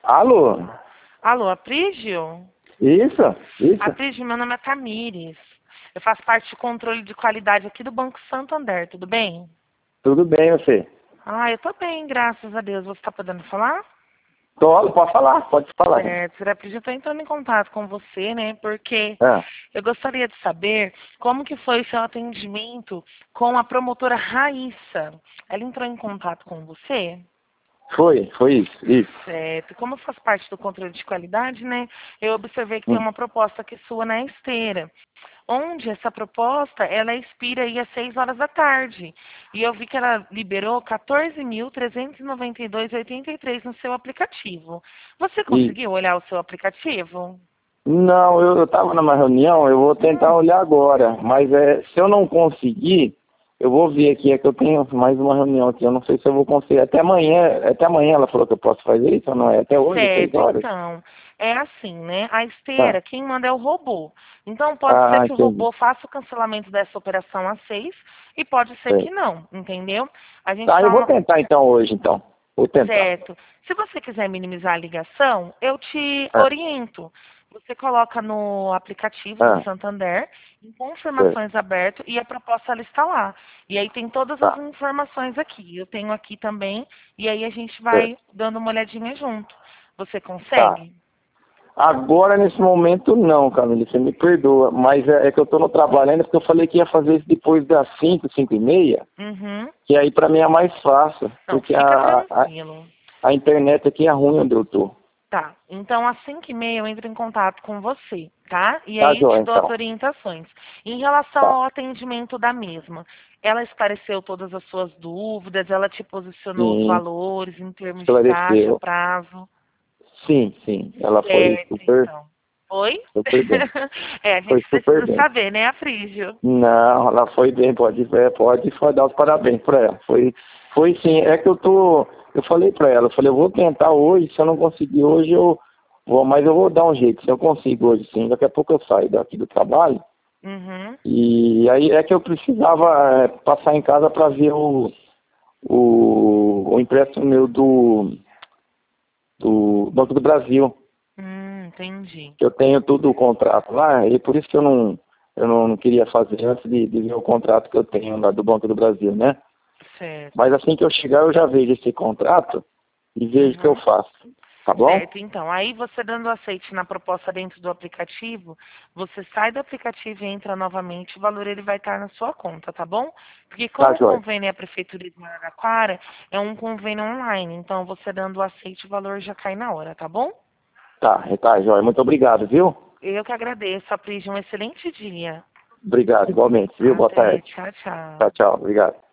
Alô? Alô, Aprígio? Isso? Isso? Aprígio, meu nome é Tamires. Eu faço parte de controle de qualidade aqui do Banco Santander, tudo bem? Tudo bem, você? Eu tô bem, graças a Deus. Você tá podendo falar? Pode falar, pode falar. Certo, Aprígio, eu tô entrando em contato com você, né? Porque Ah, eu gostaria de saber como que foi o seu atendimento com a promotora Raíssa. Ela entrou em contato com você? foi isso. Certo. Como eu faço parte do controle de qualidade, né? Eu observei que tem Hum. uma proposta aqui sua na esteira, onde essa proposta, ela expira aí às 6 horas da tarde. E eu vi que ela liberou 14.392,83 no seu aplicativo. Você E, conseguiu olhar o seu aplicativo? não, eu tava numa reunião, eu vou tentar olhar agora, mas se eu não conseguir, eu vou ver aqui, é que eu tenho mais uma reunião aqui, eu não sei se eu vou conseguir. Até amanhã ela falou que eu posso fazer isso, ou não é? Até hoje, 6 Certo, horas? então, é assim, né? A Tá. esteira, quem manda é o robô. Então, pode ser Ah, que o entendi. robô faça o cancelamento dessa operação às 6 e pode ser Sei. que não, entendeu? A gente Tá, eu dá vou uma... tentar então hoje, então. Vou tentar. Certo. Se você quiser minimizar a ligação, eu te Ah, oriento. Você coloca no aplicativo do ah, Santander, em sei. confirmações aberto, e a proposta ela está lá. E aí tem todas as Tá, informações aqui. Eu tenho aqui também, e aí a gente sei. vai dando uma olhadinha junto. Você Tá. consegue? Agora, nesse momento, não, Camila, você me perdoa, mas é que eu estou no trabalho ainda, porque eu falei que ia fazer isso depois das 5, 5:30, Uhum. que aí para mim é mais fácil, Não, porque fica tranquilo. a internet aqui é ruim onde eu tô. Tá. Então, às 5:30 eu entro em contato com você, tá? E Tá, aí te João, dou as então. orientações. Em relação Tá. ao atendimento da mesma, ela esclareceu todas as suas dúvidas, ela te posicionou os Sim, valores em termos de taxa, esclareceu. prazo. Sim, ela foi Certo, então. Oi? super bem. A Foi gente super precisa bem. saber, né, Afrígio? Não, ela foi bem, pode dar os parabéns para ela. Foi sim, é que eu falei para ela, eu falei, eu vou tentar hoje, se eu não conseguir hoje, mas eu vou dar um jeito, se eu consigo hoje sim, daqui a pouco eu saio daqui do trabalho, Uhum. e aí é que eu precisava passar em casa para ver o empréstimo meu do Banco do Brasil, Entendi. que eu tenho tudo o contrato lá, e por isso que eu não queria fazer antes de ver o contrato que eu tenho lá do Banco do Brasil, né? Mas Certo. assim que eu chegar, eu já vejo esse contrato e vejo o que eu Uhum. faço. Tá bom? Certo, então, aí você dando aceite na proposta dentro do aplicativo, você sai do aplicativo e entra novamente, o valor ele vai estar na sua conta, tá bom? Porque Tá, como o Joia. convênio é a Prefeitura de Araraquara, é um convênio online, então você dando o aceite, o valor já cai na hora, tá bom? Tá, Joia. Muito obrigado, viu? Eu que agradeço, Aprígio, um excelente dia. Obrigado, igualmente, viu? Boa Até, tarde. tchau, tchau. Tchau, obrigado.